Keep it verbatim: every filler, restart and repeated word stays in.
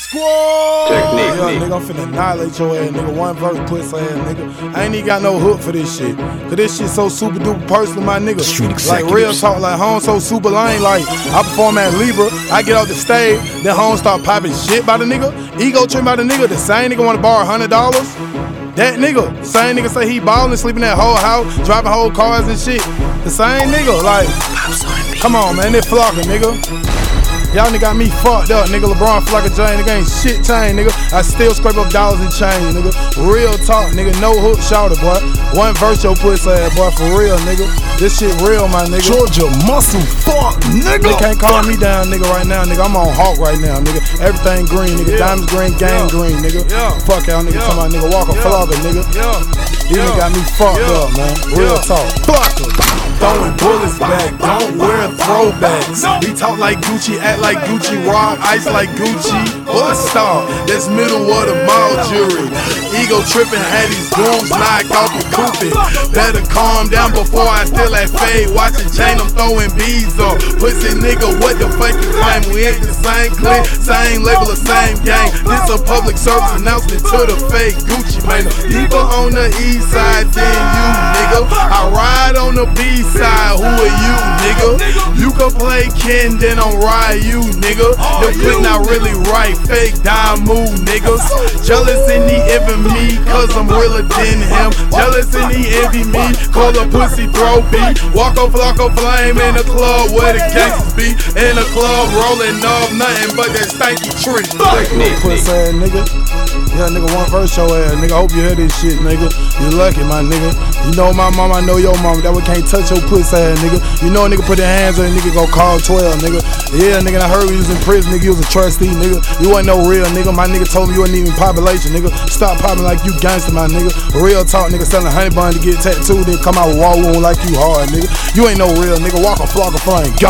Squad! Technique, yeah, me. nigga, I'm finna annihilate your ass, nigga. One verse, pussy ass, nigga. I ain't even got no hook for this shit. Cause this shit so super duper personal, my nigga. Street Like real executives. talk, like home so super lame. Like I perform at Libra, I get off the stage, then home start popping shit by the nigga. Ego trip by the nigga. The same nigga wanna borrow a hundred dollars. That nigga, same nigga say he ballin', sleeping in that whole house, driving whole cars and shit. The same nigga, like, come on, man, they flocking, nigga. Y'all nigga got me fucked up, nigga. LeBron feel like a giant, nigga ain't shit chain, nigga. I still scrape up dollars and change, nigga. Real talk, nigga. No hook shouter, boy. One verse your pussy ass, boy, for real, nigga. This shit real, my nigga. Georgia muscle, fuck, nigga. They can't calm me down, nigga, right now, nigga. I'm on Hawk right now, nigga. Everything green, nigga. Yeah. Diamonds green, gang Yeah. green, nigga. Yeah. Fuck y'all nigga, Yeah. talking about nigga walk a Yeah. flogger, nigga. Yeah. These Yeah. niggas got me fucked Yeah. up, man. Real Yeah. talk. Blocker. Throwing bullets back, don't wear throwbacks. He talk like Gucci, act like Gucci, rock ice like Gucci. What a star, that's middle of the mall jury. Ego tripping, had these goons knock off the coopin'. Better calm down before I steal that fade. Watch the chain, I'm throwing bees on. Pussy nigga, what the fuck you claim? We ain't the same clique, same label, the same gang. This a public service announcement to the fake Gucci, man. Deeper on the east side than you, nigga. I ride on the B side, who are you, nigga? You can play Ken, then I'm ride you, nigga. Your clique not really right, fake dime move, niggas. Jealous and he envy me, cause I'm realer than him. Jealous and he envy me, call a pussy throw beat. Walk off, flock off, flame in the club where the gangsters be. In the club rolling up, nothing but that stanky tree. Technique, Pussy ass nigga. Yeah, nigga, one verse your ass, nigga. Hope you hear this shit, nigga. You lucky, my nigga. You know my mama, I know your mama. That one can't touch your pussy ass, nigga. You know a nigga put their hands on a nigga, go call twelve, nigga. Yeah, nigga, I heard you was in prison, nigga. You was a trustee, nigga. You wasn't no real nigga. My nigga told me you wasn't even population, nigga. Stop popping like you gangster, my nigga. Real talk, nigga, selling honey bun to get tattooed, then come out with wall wound like you hard, nigga. You ain't no real nigga. Walk a flock of flame.